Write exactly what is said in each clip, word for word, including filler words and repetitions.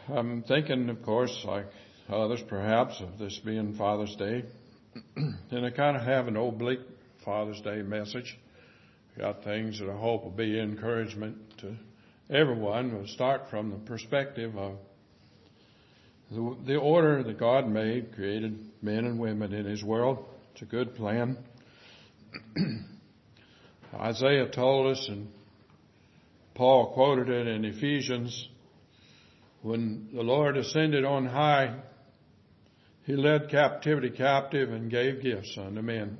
I'm thinking, of course, like others perhaps, of this being Father's Day. And I kind of have an oblique Father's Day message. Got things that I hope will be encouragement to everyone. We'll start from the perspective of the, the order that God made, created men and women in His world. It's a good plan. Isaiah told us, and Paul quoted it in Ephesians, when the Lord ascended on high, He led captivity captive and gave gifts unto men.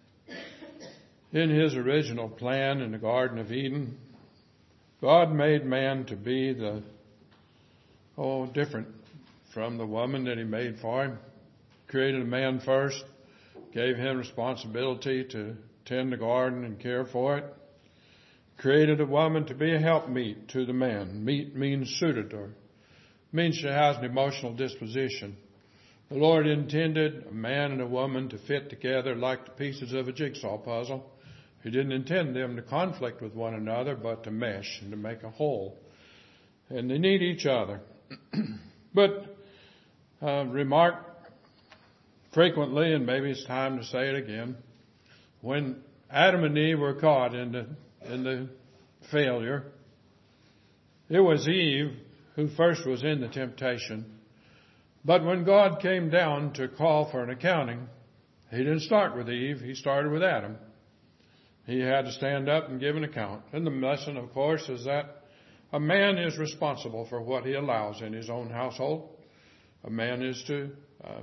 In His original plan in the Garden of Eden, God made man to be the, oh, different from the woman that He made for him. Created a man first, gave him responsibility to tend the garden and care for it. Created a woman to be a helpmeet to the man. Meet means suited, or means she has an emotional disposition. The Lord intended a man and a woman to fit together like the pieces of a jigsaw puzzle. He didn't intend them to conflict with one another, but to mesh and to make a whole. And they need each other. But uh, remark frequently, and maybe it's time to say it again, when Adam and Eve were caught in the, in the failure, it was Eve who first was in the temptation. But when God came down to call for an accounting, He didn't start with Eve, He started with Adam. He had to stand up and give an account. And the lesson, of course, is that a man is responsible for what he allows in his own household. A man is to uh,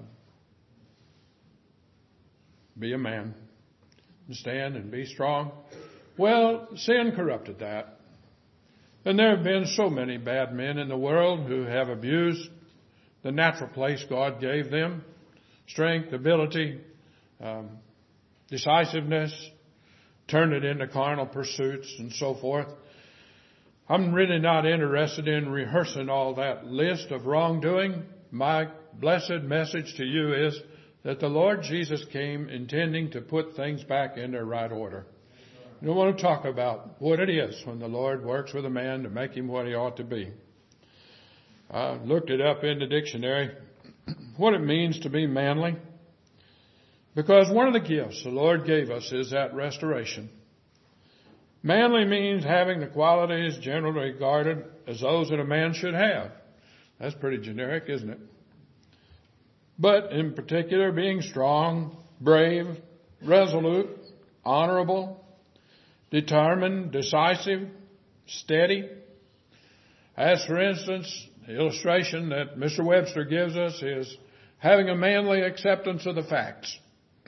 be a man, stand and be strong. Well, sin corrupted that. And there have been so many bad men in the world who have abused the natural place God gave them, strength, ability, um, decisiveness, turned it into carnal pursuits and so forth. I'm really not interested in rehearsing all that list of wrongdoing. My blessed message to you is that the Lord Jesus came intending to put things back in their right order. You don't want to talk about what it is when the Lord works with a man to make him what he ought to be. I looked it up in the dictionary, what it means to be manly. Because one of the gifts the Lord gave us is that restoration. Manly means having the qualities generally regarded as those that a man should have. That's pretty generic, isn't it? But in particular, being strong, brave, resolute, honorable, determined, decisive, steady. As for instance, the illustration that Mister Webster gives us is having a manly acceptance of the facts.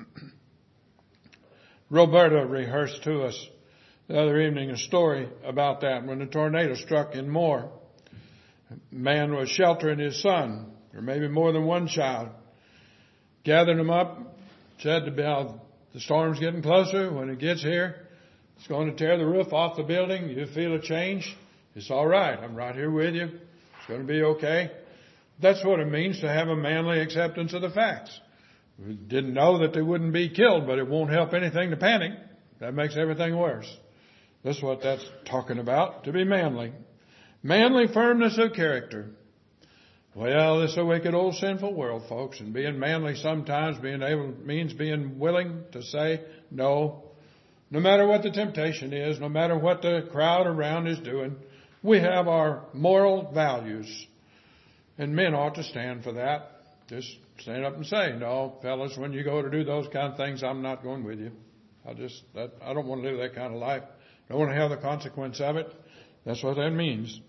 Roberta rehearsed to us the other evening a story about that when the tornado struck in Moore. A man was sheltering his son, or maybe more than one child. Gathered them up, said to Bill, the storm's getting closer. When it gets here, it's going to tear the roof off the building. You feel a change? It's all right. I'm right here with you. It's going to be okay. That's what it means to have a manly acceptance of the facts. We didn't know that they wouldn't be killed, but it won't help anything to panic. That makes everything worse. That's what that's talking about, to be manly. Manly firmness of character. Well, this is a wicked old sinful world, folks, and being manly sometimes being able means being willing to say no. No matter what the temptation is, no matter what the crowd around is doing, we have our moral values. And men ought to stand for that. Just stand up and say, no, fellas, when you go to do those kind of things, I'm not going with you. I just, that, I don't want to live that kind of life. I don't want to have the consequence of it. That's what that means.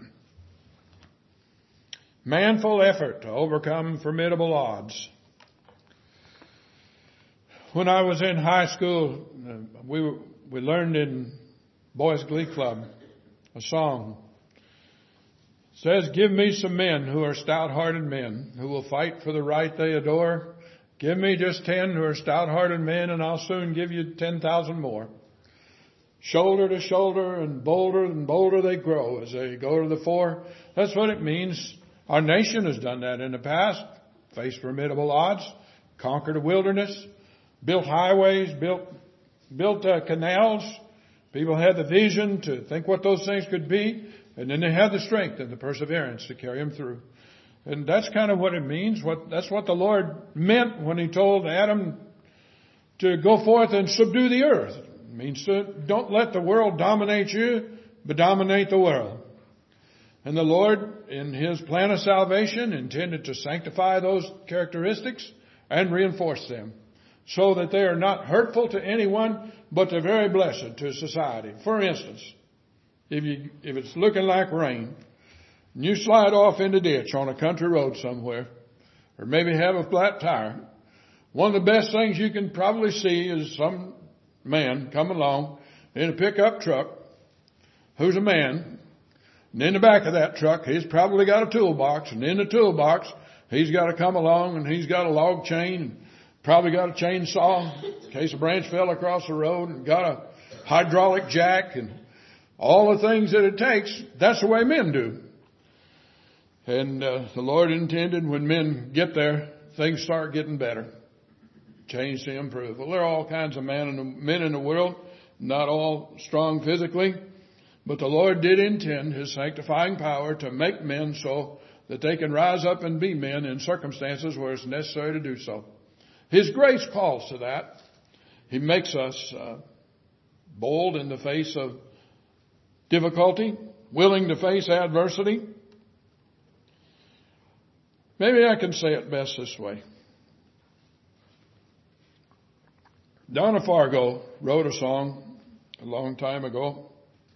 Manful effort to overcome formidable odds. When I was in high school, uh, we were, we learned in Boys Glee Club a song. It says, give me some men who are stout-hearted men who will fight for the right they adore. Give me just ten who are stout-hearted men and I'll soon give you ten thousand more. Shoulder to shoulder and bolder and bolder they grow as they go to the fore. That's what it means. Our nation has done that in the past. Faced formidable odds, conquered a wilderness, built highways, built built uh, canals. People had the vision to think what those things could be. And then they have the strength and the perseverance to carry them through. And that's kind of what it means. What, that's what the Lord meant when He told Adam to go forth and subdue the earth. It means to don't let the world dominate you, but dominate the world. And the Lord, in His plan of salvation, intended to sanctify those characteristics and reinforce them so that they are not hurtful to anyone, but they're very blessed to society. For instance, if you, if it's looking like rain, and you slide off in the ditch on a country road somewhere, or maybe have a flat tire, one of the best things you can probably see is some man come along in a pickup truck who's a man. And in the back of that truck, he's probably got a toolbox. And in the toolbox, he's got to come along and he's got a log chain, and probably got a chainsaw in case a branch fell across the road, and got a hydraulic jack and all the things that it takes. That's the way men do. And uh, the Lord intended when men get there, things start getting better. Change to improve. Well, there are all kinds of men in the, men in the world, not all strong physically, but the Lord did intend His sanctifying power to make men so that they can rise up and be men in circumstances where it's necessary to do so. His grace calls to that. He makes us uh, bold in the face of difficulty, willing to face adversity. Maybe I can say it best this way. Donna Fargo wrote a song a long time ago.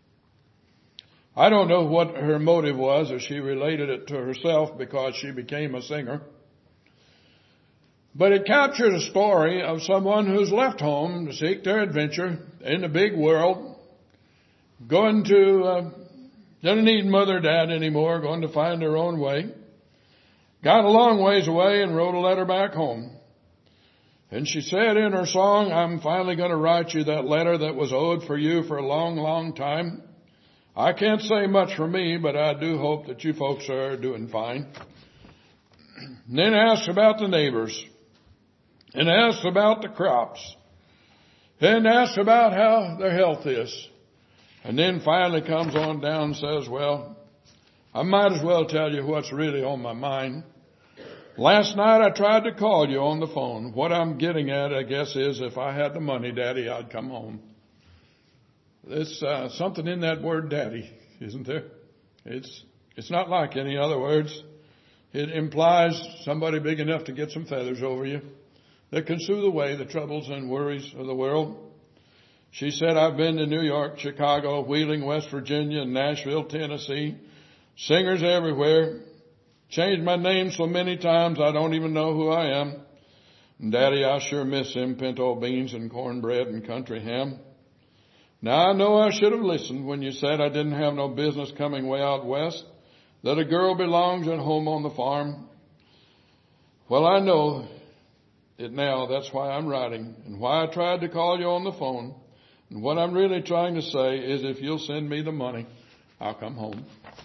I don't know what her motive was, or she related it to herself because she became a singer. But it captured a story of someone who's left home to seek their adventure in the big world, going to, uh, doesn't need mother or dad anymore, going to find their own way. Got a long ways away and wrote a letter back home. And she said in her song, I'm finally going to write you that letter that was owed for you for a long, long time. I can't say much for me, but I do hope that you folks are doing fine. And then asked about the neighbors, and asked about the crops, and asked about how their health is. And then finally comes on down and says, well, I might as well tell you what's really on my mind. Last night I tried to call you on the phone. What I'm getting at, I guess, is if I had the money, Daddy, I'd come home. There's uh, something in that word, Daddy, isn't there? It's it's not like any other words. It implies somebody big enough to get some feathers over you that can soothe away the troubles and worries of the world. She said, I've been to New York, Chicago, Wheeling, West Virginia, and Nashville, Tennessee. Singers everywhere. Changed my name so many times I don't even know who I am. And Daddy, I sure miss them pinto beans and cornbread and country ham. Now I know I should have listened when you said I didn't have no business coming way out west, that a girl belongs at home on the farm. Well, I know it now. That's why I'm writing and why I tried to call you on the phone. And what I'm really trying to say is if you'll send me the money, I'll come home.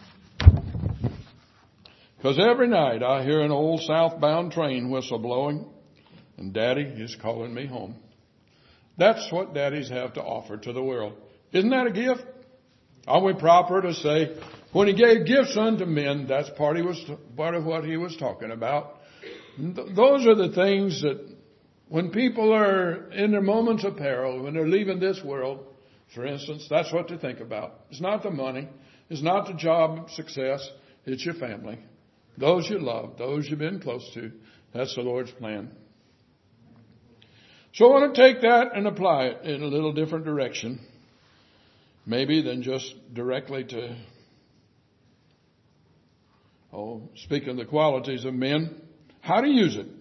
Because every night I hear an old southbound train whistle blowing, and Daddy is calling me home. That's what daddies have to offer to the world. Isn't that a gift? Are we proper to say, when He gave gifts unto men, that's part, he was, part of what He was talking about. Th- those are the things that when people are in their moments of peril, when they're leaving this world, for instance, that's what to think about. It's not the money. It's not the job success. It's your family. Those you love, those you've been close to. That's the Lord's plan. So I want to take that and apply it in a little different direction. Maybe than just directly to, oh, speaking of the qualities of men, how to use it.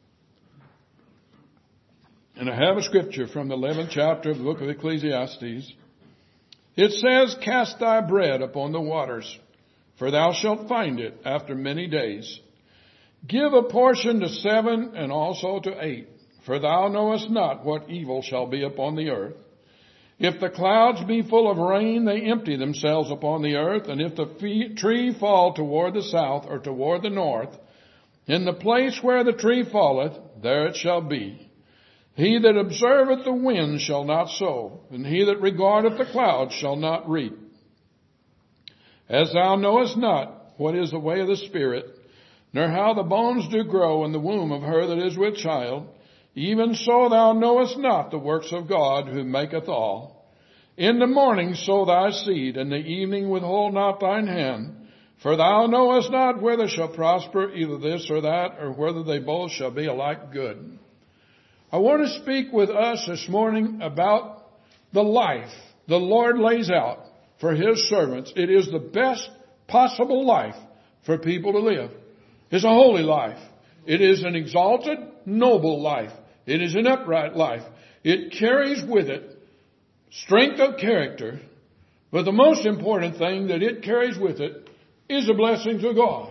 And I have a scripture from the eleventh chapter of the book of Ecclesiastes. It says, cast thy bread upon the waters, for thou shalt find it after many days. Give a portion to seven and also to eight, for thou knowest not what evil shall be upon the earth. If the clouds be full of rain, they empty themselves upon the earth. And if the fee- tree fall toward the south or toward the north, in the place where the tree falleth, there it shall be. He that observeth the wind shall not sow, and he that regardeth the clouds shall not reap. As thou knowest not what is the way of the Spirit, nor how the bones do grow in the womb of her that is with child, even so thou knowest not the works of God who maketh all. In the morning sow thy seed, and the evening withhold not thine hand. For thou knowest not whether shall prosper either this or that, or whether they both shall be alike good. I want to speak with us this morning about the life the Lord lays out for His servants. It is the best possible life for people to live. It's a holy life. It is an exalted, noble life. It is an upright life. It carries with it strength of character, but the most important thing that it carries with it is the blessings of God.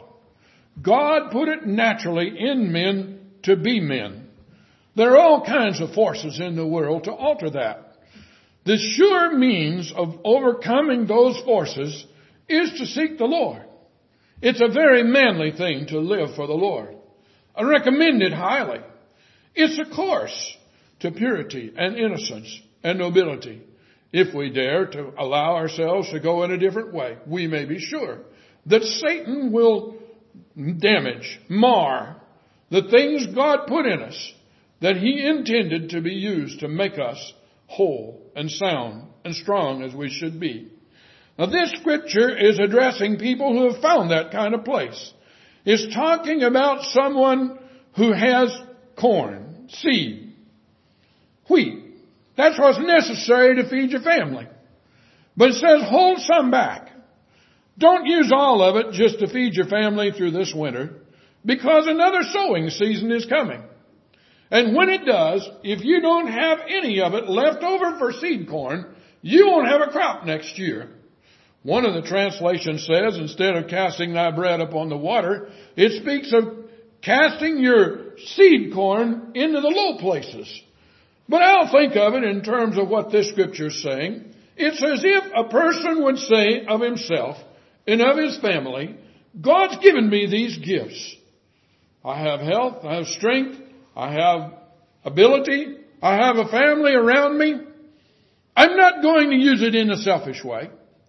God put it naturally in men to be men. There are all kinds of forces in the world to alter that. The sure means of overcoming those forces is to seek the Lord. It's a very manly thing to live for the Lord. I recommend it highly. It's a course to purity and innocence and nobility. If we dare to allow ourselves to go in a different way, we may be sure that Satan will damage, mar the things God put in us that He intended to be used to make us whole and sound and strong as we should be. Now this scripture is addressing people who have found that kind of place. It's talking about someone who has corn, seed, wheat. That's what's necessary to feed your family. But it says hold some back. Don't use all of it just to feed your family through this winter, because another sowing season is coming. And when it does, if you don't have any of it left over for seed corn, you won't have a crop next year. One of the translations says, instead of casting thy bread upon the water, it speaks of casting your seed corn into the low places. But I'll think of it in terms of what this scripture is saying. It's as if a person would say of himself and of his family, God's given me these gifts. I have health, I have strength, I have ability, I have a family around me. I'm not going to use it in a selfish way.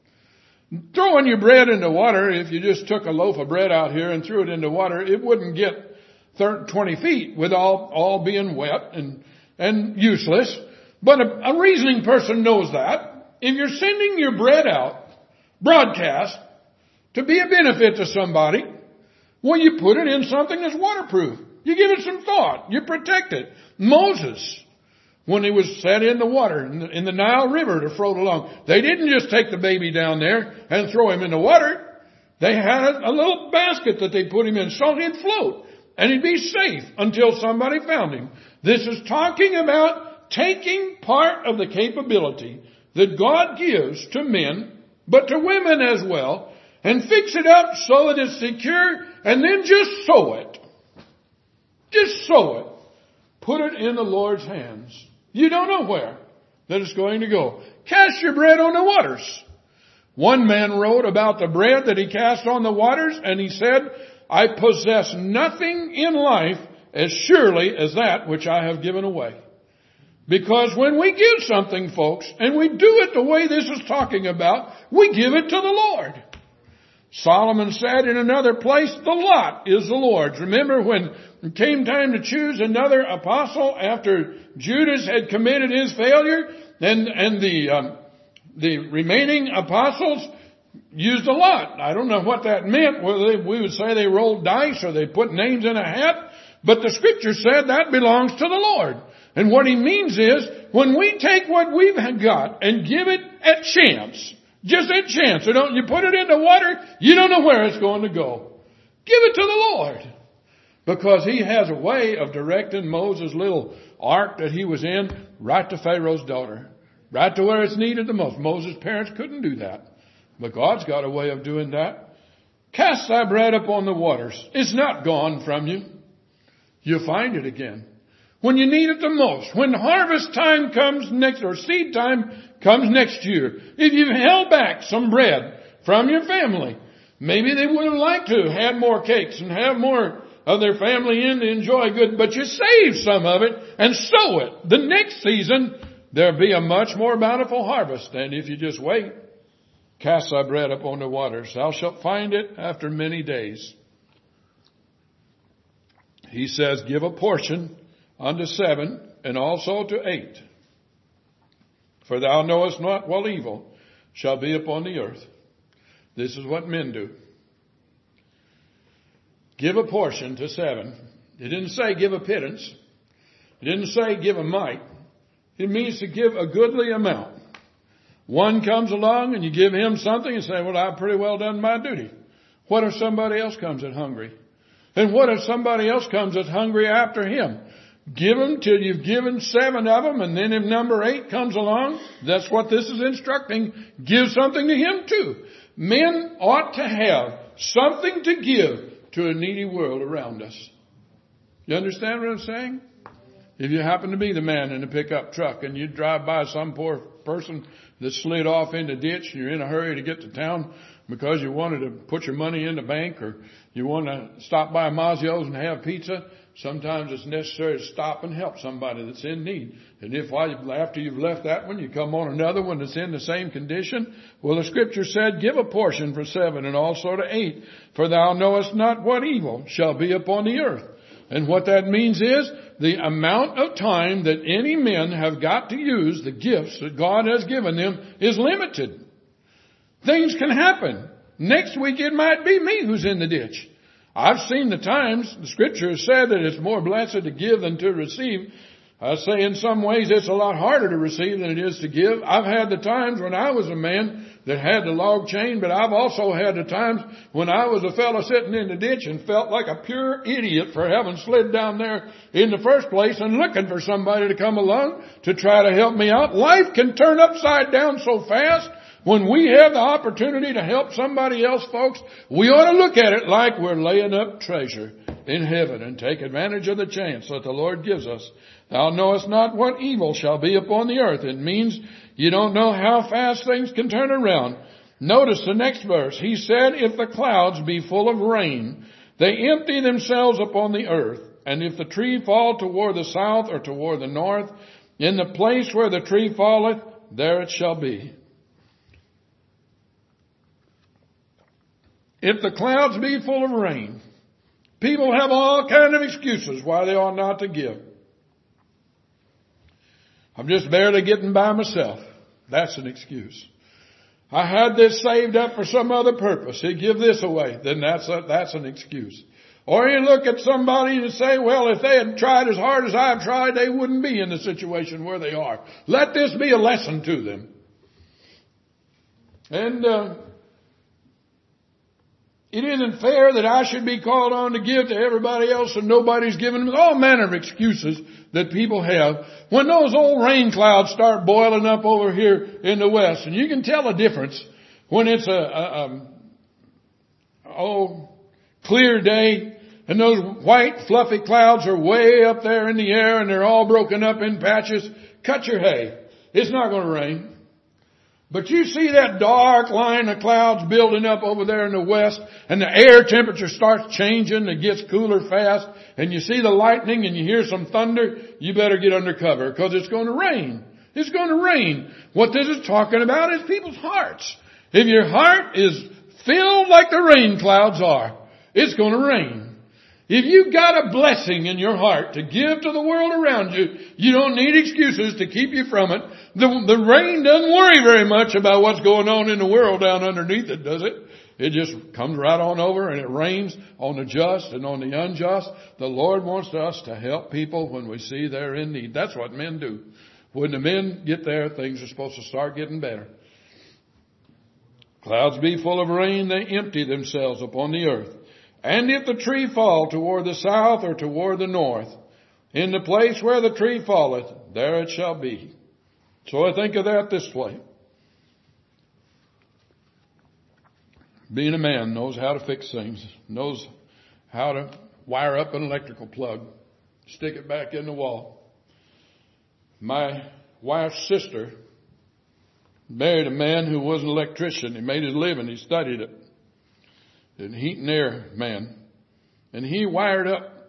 Throwing your bread into water, if you just took a loaf of bread out here and threw it into water, it wouldn't get thirty, twenty feet with all, all being wet and, and useless. But a, a reasoning person knows that. If you're sending your bread out, broadcast, to be a benefit to somebody, well, you put it in something that's waterproof. You give it some thought. You protect it. Moses, when he was set in the water, in the, in the Nile River to float along, they didn't just take the baby down there and throw him in the water. They had a, a little basket that they put him in so he'd float and he'd be safe until somebody found him. This is talking about taking part of the capability that God gives to men, but to women as well, and fix it up so that it's secure, and then just sow it. Just sow it. Put it in the Lord's hands. You don't know where that it's going to go. Cast your bread on the waters. One man wrote about the bread that he cast on the waters, and he said, I possess nothing in life as surely as that which I have given away. Because when we give something, folks, and we do it the way this is talking about, we give it to the Lord. Solomon said in another place, the lot is the Lord's. Remember when it came time to choose another apostle after Judas had committed his failure, and, and the, um, the remaining apostles used a lot. I don't know what that meant, whether they, we would say they rolled dice or they put names in a hat, but the scripture said that belongs to the Lord. And what he means is, when we take what we've got and give it at chance, just at chance, so don't you put it in the water, you don't know where it's going to go. Give it to the Lord. Because he has a way of directing Moses' little ark that he was in right to Pharaoh's daughter. Right to where it's needed the most. Moses' parents couldn't do that. But God's got a way of doing that. Cast thy bread upon the waters. It's not gone from you. You'll find it again. When you need it the most. When harvest time comes next, or seed time comes next year. If you've held back some bread from your family, maybe they would have liked to have more cakes and have more of their family in to enjoy good, but you save some of it and sow it. The next season, there'll be a much more bountiful harvest than if you just wait. cast thy bread upon the waters. Thou shalt find it after many days. He says, give a portion unto seven and also to eight. For thou knowest not what evil shall be upon the earth. This is what men do. Give a portion to seven. It didn't say give a pittance. It didn't say give a mite. It means to give a goodly amount. One comes along and you give him something and say, well, I've pretty well done my duty. What if somebody else comes in hungry? And what if somebody else comes that's hungry after him? Give them till you've given seven of them, and then if number eight comes along, that's what this is instructing. Give something to him too. Men ought to have something to give to a needy world around us. You understand what I'm saying? If you happen to be the man in the pickup truck and you drive by some poor person that slid off in the ditch and you're in a hurry to get to town because you wanted to put your money in the bank or you want to stop by Mazzio's and have pizza, sometimes it's necessary to stop and help somebody that's in need. And if while you, after you've left that one, you come on another one that's in the same condition, well, the scripture said, give a portion for seven and also to eight, for thou knowest not what evil shall be upon the earth. And what that means is the amount of time that any men have got to use the gifts that God has given them is limited. Things can happen. Next week it might be me who's in the ditch. I've seen the times, the scripture has said that it's more blessed to give than to receive. I say in some ways it's a lot harder to receive than it is to give. I've had the times when I was a man that had the log chain, but I've also had the times when I was a fellow sitting in the ditch and felt like a pure idiot for having slid down there in the first place and looking for somebody to come along to try to help me out. Life can turn upside down so fast. When we have the opportunity to help somebody else, folks, we ought to look at it like we're laying up treasure in heaven and take advantage of the chance that the Lord gives us. Thou knowest not what evil shall be upon the earth. It means you don't know how fast things can turn around. Notice the next verse. He said, if the clouds be full of rain, they empty themselves upon the earth. And if the tree fall toward the south or toward the north, in the place where the tree falleth, there it shall be. If the clouds be full of rain, people have all kinds of excuses why they ought not to give. I'm just barely getting by myself. That's an excuse. I had this saved up for some other purpose. He'd give this away. Then that's a, that's an excuse. Or you look at somebody and say, well, if they had tried as hard as I've tried, they wouldn't be in the situation where they are. Let this be a lesson to them. And, uh, it isn't fair that I should be called on to give to everybody else and nobody's giving them. All manner of excuses that people have. When those old rain clouds start boiling up over here in the west, and you can tell a difference when it's a, a, a oh, clear day and those white fluffy clouds are way up there in the air and they're all broken up in patches. Cut your hay. It's not going to rain. But you see that dark line of clouds building up over there in the west, and the air temperature starts changing, it gets cooler fast, and you see the lightning and you hear some thunder, you better get under cover because it's going to rain. It's going to rain. What this is talking about is people's hearts. If your heart is filled like the rain clouds are, it's going to rain. If you've got a blessing in your heart to give to the world around you, you don't need excuses to keep you from it. The, the rain doesn't worry very much about what's going on in the world down underneath it, does it? It just comes right on over and it rains on the just and on the unjust. The Lord wants us to help people when we see they're in need. That's what men do. When the men get there, things are supposed to start getting better. Clouds be full of rain, they empty themselves upon the earth. And if the tree fall toward the south or toward the north, in the place where the tree falleth, there it shall be. So I think of that this way. Being a man knows how to fix things, knows how to wire up an electrical plug, stick it back in the wall. My wife's sister married a man who was an electrician. He made his living. He studied it. And heat and air man. And he wired up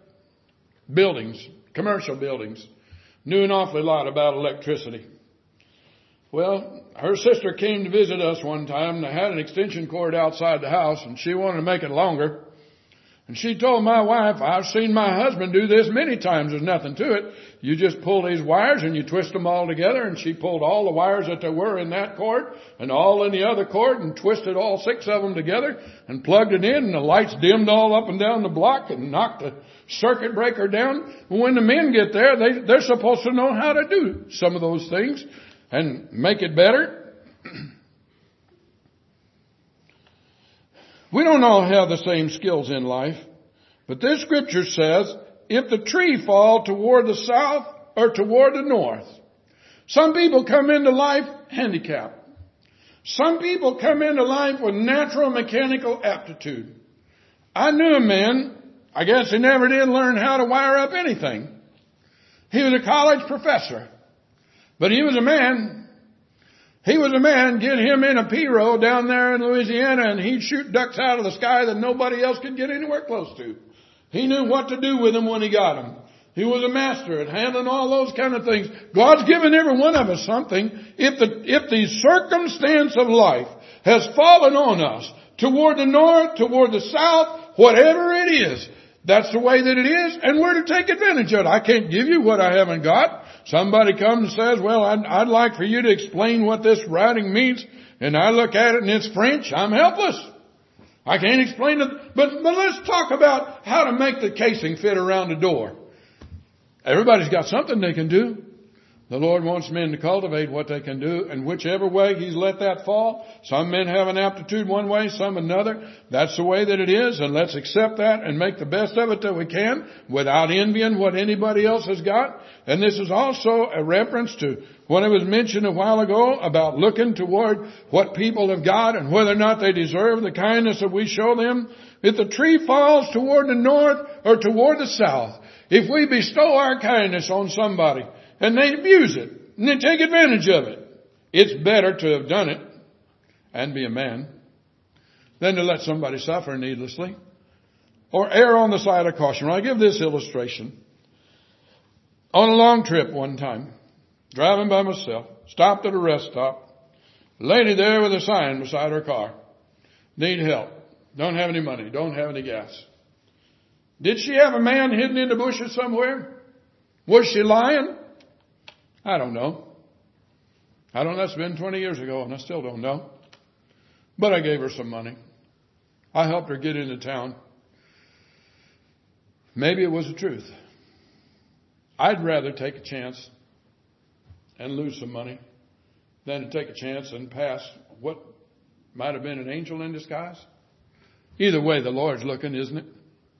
buildings, commercial buildings. Knew an awfully lot about electricity. Well, her sister came to visit us one time, and they had an extension cord outside the house, and she wanted to make it longer. And she told my wife, I've seen my husband do this many times. There's nothing to it. You just pull these wires and you twist them all together. And she pulled all the wires that there were in that cord and all in the other cord and twisted all six of them together and plugged it in. And the lights dimmed all up and down the block and knocked the circuit breaker down. When the men get there, they, they're supposed to know how to do some of those things and make it better. We don't all have the same skills in life, but this scripture says, if the tree fall toward the south or toward the north. Some people come into life handicapped. Some people come into life with natural mechanical aptitude. I knew a man, I guess he never did learn how to wire up anything. He was a college professor, but he was a man. He was a man, get him in a P-row down there in Louisiana and he'd shoot ducks out of the sky that nobody else could get anywhere close to. He knew what to do with them when he got them. He was a master at handling all those kind of things. God's given every one of us something. If the, if the circumstance of life has fallen on us toward the north, toward the south, whatever it is, that's the way that it is, and we're to take advantage of it. I can't give you what I haven't got. Somebody comes and says, well, I'd, I'd like for you to explain what this writing means. And I look at it and it's French. I'm helpless. I can't explain it. But, but let's talk about how to make the casing fit around the door. Everybody's got something they can do. The Lord wants men to cultivate what they can do, and whichever way He's let that fall. Some men have an aptitude one way, some another. That's the way that it is, and let's accept that and make the best of it that we can without envying what anybody else has got. And this is also a reference to what it was mentioned a while ago about looking toward what people have got and whether or not they deserve the kindness that we show them. If the tree falls toward the north or toward the south, if we bestow our kindness on somebody, and they abuse it, and they take advantage of it, it's better to have done it and be a man than to let somebody suffer needlessly or err on the side of caution. I give this illustration. On a long trip one time, driving by myself, stopped at a rest stop, lady there with a sign beside her car. Need help. Don't have any money. Don't have any gas. Did she have a man hidden in the bushes somewhere? Was she lying? I don't know. I don't know. That's been twenty years ago and I still don't know. But I gave her some money. I helped her get into town. Maybe it was the truth. I'd rather take a chance and lose some money than to take a chance and pass what might have been an angel in disguise. Either way, the Lord's looking, isn't it?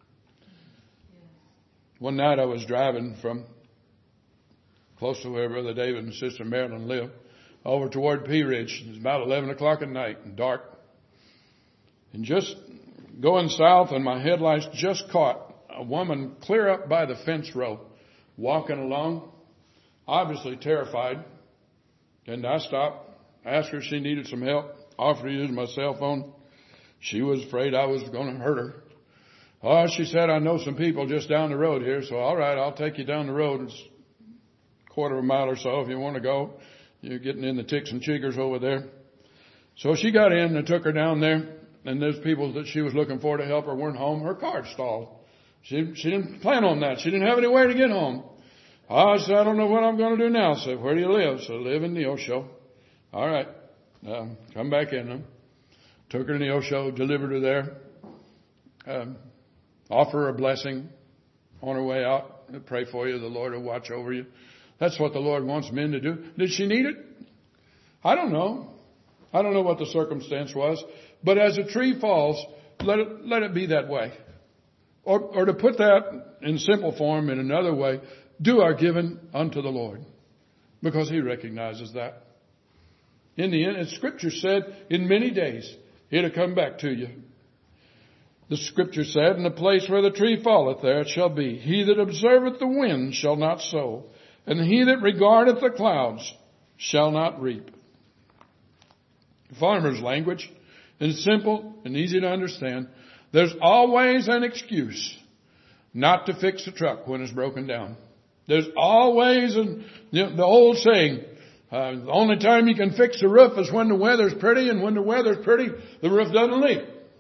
One night I was driving from close to where Brother David and Sister Marilyn live, over toward Pea Ridge. It was about eleven o'clock at night and dark. And just going south, and my headlights just caught a woman clear up by the fence row, walking along, obviously terrified. And I stopped, asked her if she needed some help, offered to use my cell phone. She was afraid I was going to hurt her. Oh, she said, I know some people just down the road here, so all right, I'll take you down the road. It's quarter of a mile or so if you want to go. You're getting in the ticks and chiggers over there. So she got in and took her down there, and those people that she was looking for to help her weren't home. Her car stalled. She, she didn't plan on that. She didn't have any way to get home. I said, I don't know what I'm going to do now. I said, where do you live? So I live in Neosho. All right. Um, come back in them. Took her to Neosho, delivered her there. Um, offer her a blessing on her way out. I pray for you. The Lord will watch over you. That's what the Lord wants men to do. Did she need it? I don't know. I don't know what the circumstance was. But as a tree falls, let it, let it be that way. Or, or to put that in simple form in another way, do our giving unto the Lord. Because He recognizes that. In the end, as Scripture said, in many days, it'll come back to you. The Scripture said, in the place where the tree falleth, there it shall be. He that observeth the wind shall not sow, and he that regardeth the clouds shall not reap. Farmer's language is simple and easy to understand. There's always an excuse not to fix a truck when it's broken down. There's always an, you know, the old saying, Uh, the only time you can fix the roof is when the weather's pretty, and when the weather's pretty, the roof doesn't leak.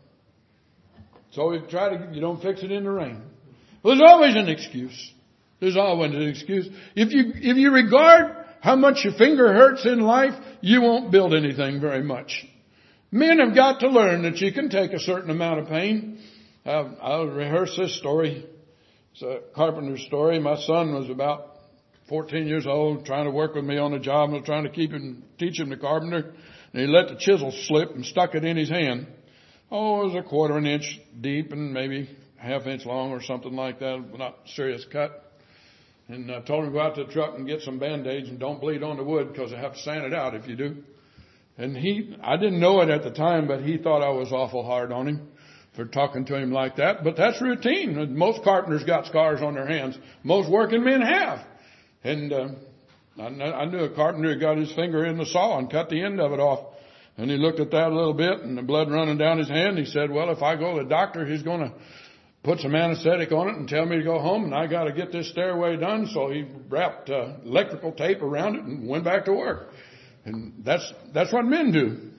So we try to, you don't fix it in the rain. Well, there's always an excuse. There's always an excuse. If you, if you regard how much your finger hurts in life, you won't build anything very much. Men have got to learn that you can take a certain amount of pain. Uh, I'll rehearse this story. It's a carpenter's story. My son was about fourteen years old, trying to work with me on a job. I was trying to keep him, teach him the carpenter. And he let the chisel slip and stuck it in his hand. Oh, it was a quarter of an inch deep and maybe half inch long or something like that. Not a serious cut. And I told him to go out to the truck and get some Band-Aids and don't bleed on the wood because I have to sand it out if you do. And he, I didn't know it at the time, but he thought I was awful hard on him for talking to him like that. But that's routine. Most carpenters got scars on their hands. Most working men have. And uh, I, I knew a carpenter who got his finger in the saw and cut the end of it off. And he looked at that a little bit and the blood running down his hand. He said, well, if I go to the doctor, he's going to put some anesthetic on it and tell me to go home, and I got to get this stairway done. So he wrapped uh, electrical tape around it and went back to work. And that's that's what men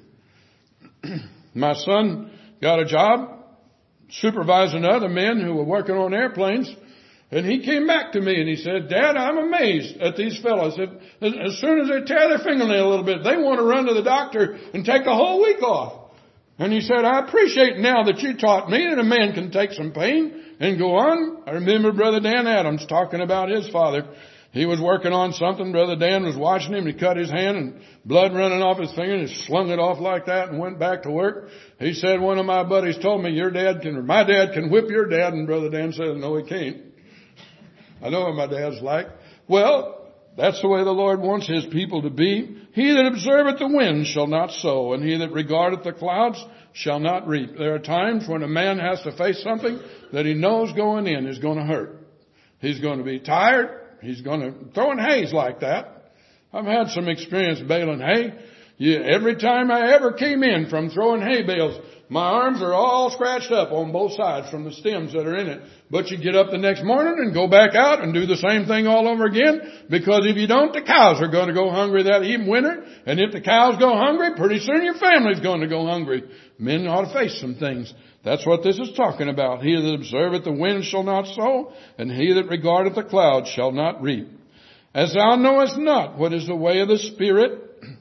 do. My son got a job supervising other men who were working on airplanes. And he came back to me and he said, Dad, I'm amazed at these fellows. As soon as they tear their fingernail a little bit, they want to run to the doctor and take a whole week off. And he said, I appreciate now that you taught me that a man can take some pain and go on. I remember Brother Dan Adams talking about his father. He was working on something. Brother Dan was watching him. He cut his hand and blood running off his finger and he slung it off like that and went back to work. He said, one of my buddies told me, your dad can, or my dad can whip your dad. And Brother Dan said, no, he can't. I know what my dad's like. Well, that's the way the Lord wants His people to be. He that observeth the wind shall not sow, and he that regardeth the clouds shall not reap. There are times when a man has to face something that he knows going in is going to hurt. He's going to be tired. He's going to, throwing hay's like that. I've had some experience baling hay. Yeah, every time I ever came in from throwing hay bales, my arms are all scratched up on both sides from the stems that are in it. But you get up the next morning and go back out and do the same thing all over again. Because if you don't, the cows are going to go hungry that even winter. And if the cows go hungry, pretty soon your family's going to go hungry. Men ought to face some things. That's what this is talking about. He that observeth the wind shall not sow, and he that regardeth the clouds shall not reap. As thou knowest not what is the way of the Spirit,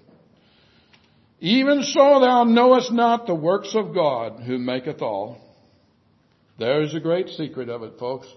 even so thou knowest not the works of God who maketh all. There is a great secret of it, folks.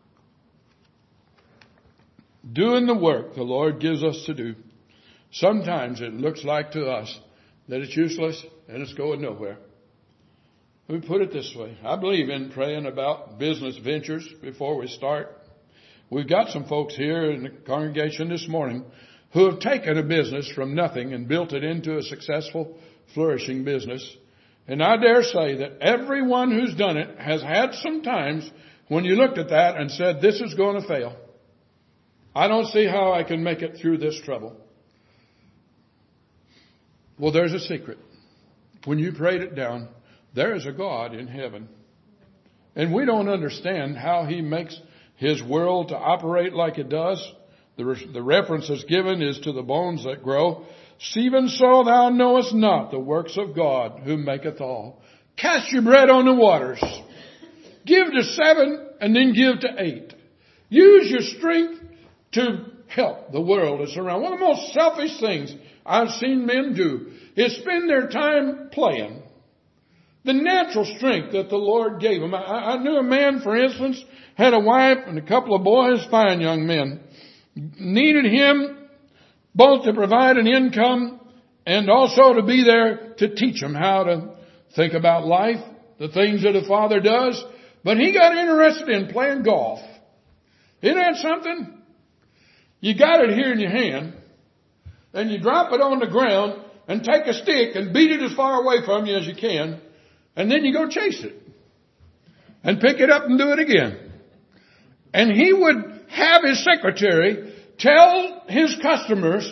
Doing the work the Lord gives us to do. Sometimes it looks like to us that it's useless and it's going nowhere. Let me put it this way. I believe in praying about business ventures before we start. We've got some folks here in the congregation this morning who have taken a business from nothing and built it into a successful, flourishing business. And I dare say that everyone who's done it has had some times when you looked at that and said, this is going to fail. I don't see how I can make it through this trouble. Well, there's a secret. When you prayed it down, there is a God in heaven. And we don't understand how He makes His world to operate like it does. The, re- the reference that's given is to the bones that grow. Even so thou knowest not the works of God who maketh all. Cast your bread on the waters. Give to seven and then give to eight. Use your strength to help the world that's around. One of the most selfish things I've seen men do is spend their time playing. The natural strength that the Lord gave them. I, I knew a man, for instance, had a wife and a couple of boys, fine young men. Needed him both to provide an income and also to be there to teach them how to think about life, the things that a father does. But he got interested in playing golf. Isn't that something? You got it here in your hand and you drop it on the ground and take a stick and beat it as far away from you as you can. And then you go chase it and pick it up and do it again. And he would have his secretary tell his customers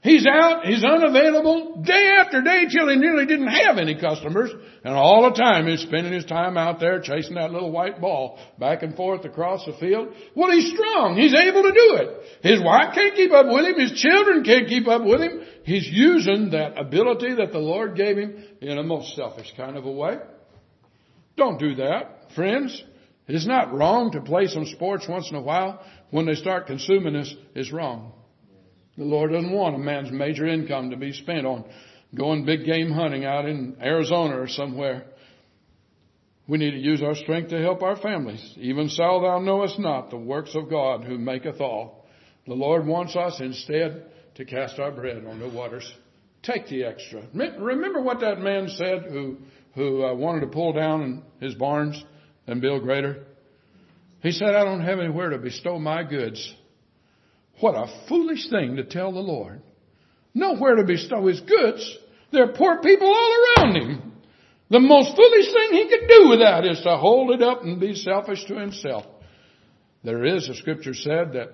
He's out, he's unavailable day after day till he nearly didn't have any customers. And all the time he's spending his time out there chasing that little white ball back and forth across the field. Well, he's strong. He's able to do it. His wife can't keep up with him. His children can't keep up with him. He's using that ability that the Lord gave him in a most selfish kind of a way. Don't do that, friends. It's not wrong to play some sports once in a while. When they start consuming this, it's wrong. The Lord doesn't want a man's major income to be spent on going big game hunting out in Arizona or somewhere. We need to use our strength to help our families. Even so thou knowest not the works of God who maketh all. The Lord wants us instead to cast our bread on the waters. Take the extra. Remember what that man said who, who uh, wanted to pull down his barns and build greater? He said, I don't have anywhere to bestow my goods. What a foolish thing to tell the Lord. Nowhere to bestow his goods. There are poor people all around him. The most foolish thing he could do with that is to hold it up and be selfish to himself. There is, the scripture said, that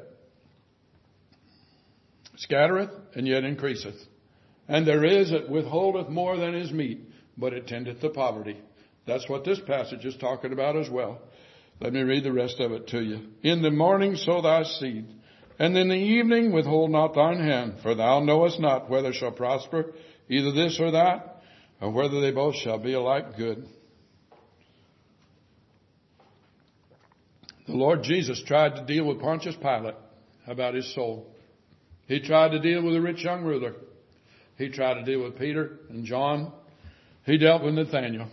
scattereth and yet increaseth. And there is that withholdeth more than is meet, but it tendeth to poverty. That's what this passage is talking about as well. Let me read the rest of it to you. In the morning sow thy seed, and in the evening withhold not thine hand, for thou knowest not whether shall prosper either this or that, or whether they both shall be alike good. The Lord Jesus tried to deal with Pontius Pilate about his soul. He tried to deal with the rich young ruler. He tried to deal with Peter and John. He dealt with Nathaniel.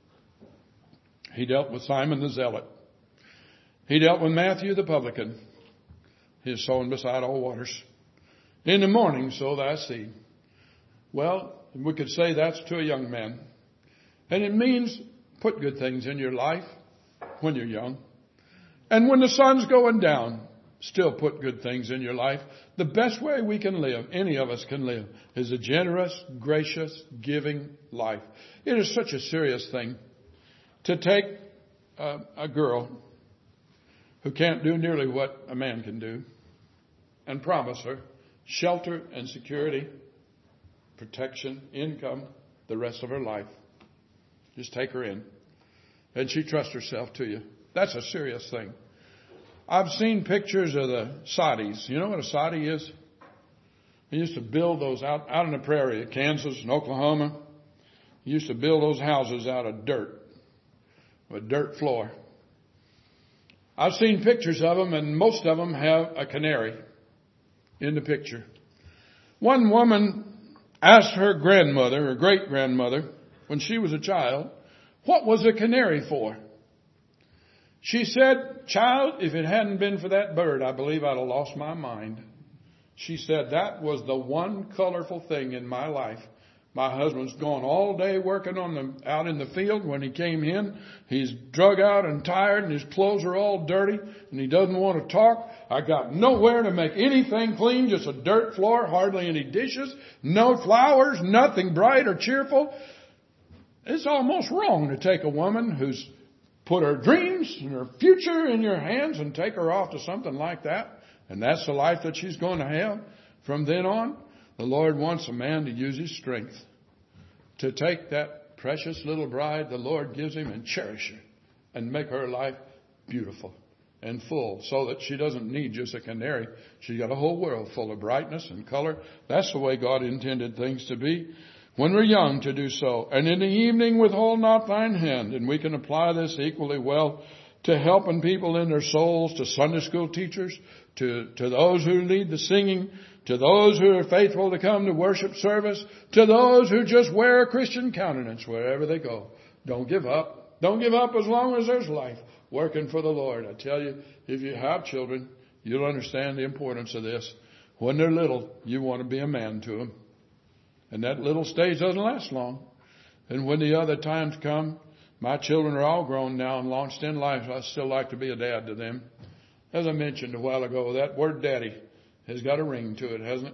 He dealt with Simon the Zealot. He dealt with Matthew the publican. He is sowing beside all waters. In the morning sow thy seed. Well, we could say that's to a young man. And it means put good things in your life when you're young. And when the sun's going down, still put good things in your life. The best way we can live, any of us can live, is a generous, gracious, giving life. It is such a serious thing to take a, a girl who can't do nearly what a man can do and promise her shelter and security, protection, income, the rest of her life. Just take her in. And she trusts herself to you. That's a serious thing. I've seen pictures of the Saudis. You know what a Saudi is? They used to build those out, out in the prairie, Kansas and Oklahoma. They used to build those houses out of dirt, with dirt floor. I've seen pictures of them, and most of them have a canary in the picture. One woman asked her grandmother, her great-grandmother, when she was a child, what was a canary for? She said, child, if it hadn't been for that bird, I believe I'd have lost my mind. She said, that was the one colorful thing in my life. My husband's gone all day working on the, out in the field. When he came in, he's drug out and tired and his clothes are all dirty and he doesn't want to talk. I got nowhere to make anything clean, just a dirt floor, hardly any dishes, no flowers, nothing bright or cheerful. It's almost wrong to take a woman who's put her dreams and her future in your hands and take her off to something like that. And that's the life that she's going to have from then on. The Lord wants a man to use his strength to take that precious little bride the Lord gives him and cherish her and make her life beautiful and full so that she doesn't need just a canary. She's got a whole world full of brightness and color. That's the way God intended things to be when we're young to do so. And in the evening withhold not thine hand. And we can apply this equally well to helping people in their souls, to Sunday school teachers, to, to those who lead the singing, to those who are faithful to come to worship service, to those who just wear a Christian countenance wherever they go. Don't give up. Don't give up as long as there's life working for the Lord. I tell you, if you have children, you'll understand the importance of this. When they're little, you want to be a man to them. And that little stage doesn't last long. And when the other times come, my children are all grown now and launched in life. I still like to be a dad to them. As I mentioned a while ago, that word daddy has got a ring to it, hasn't it?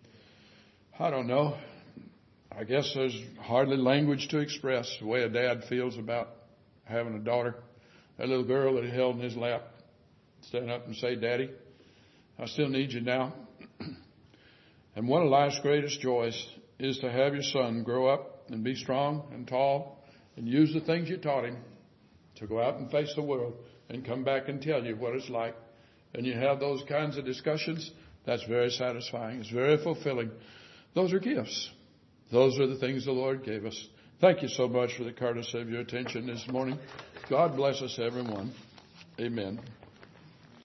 I don't know. I guess there's hardly language to express the way a dad feels about having a daughter. That little girl that he held in his lap, stand up and say, Daddy, I still need you now. And one of life's greatest joys is to have your son grow up and be strong and tall and use the things you taught him to go out and face the world and come back and tell you what it's like. And you have those kinds of discussions. That's very satisfying. It's very fulfilling. Those are gifts. Those are the things the Lord gave us. Thank you so much for the courtesy of your attention this morning. God bless us, everyone. Amen.